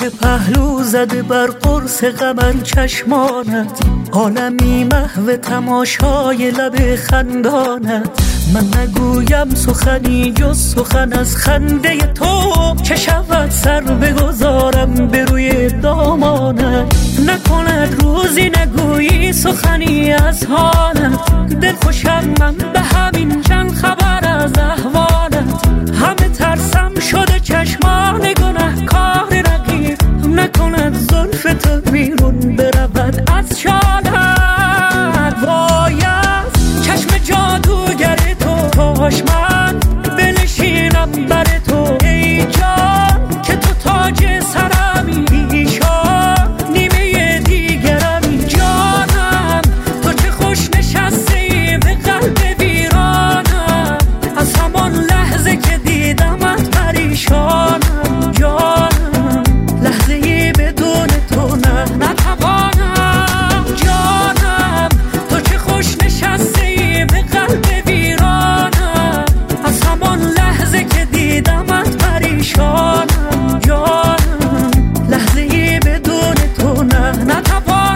که پهلو زده بر قرص قمر چشمانت، عالمی محو تماشای لب خندانت. من نگویم سخنی جز سخن از خنده تو، چه شود سر بگذارم به روی دامانت. نکند روزی نگویی سخنی از حالت، دل خوشم من به همین چند خبر از احوالت. همه ترسم شده چشمان گناه کار رقیب، نکند زلف تو بیرون برود از شالت. وای از چشم جادوگر تو، کاش من بنشینم بر تو ای جان، که تو تاج سرمی ایشان نیمه دیگرمی. جانم تو چه خوش نشستی به قلب ویرانم، از همان لحظه که دیدمت پریشانم. جانم لحظه ای بدون تو نتوانم. جانم تو چه خوش نشستی به قلب ویرانم، از همان لحظه که دیدمت پریشانم. جانم لحظه ای بدون تو نتوانم.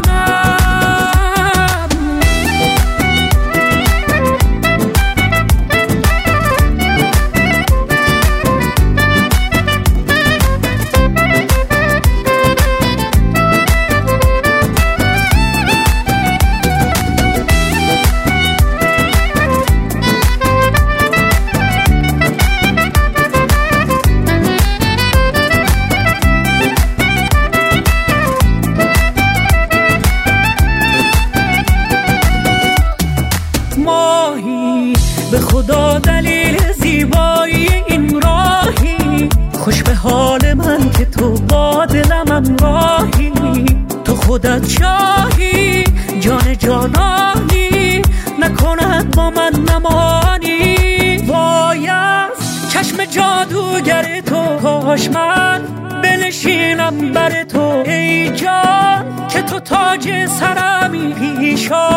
به خدا دلیل زیبایی این راهی، خوش به حال من که تو با دلم راهی. تو خودت شاهی جان جانانی، نکند با من نمانی. وای از چشم جادوگر تو، کاش من بنشینم بر تو ای جان، که تو تاج سرمی پیشان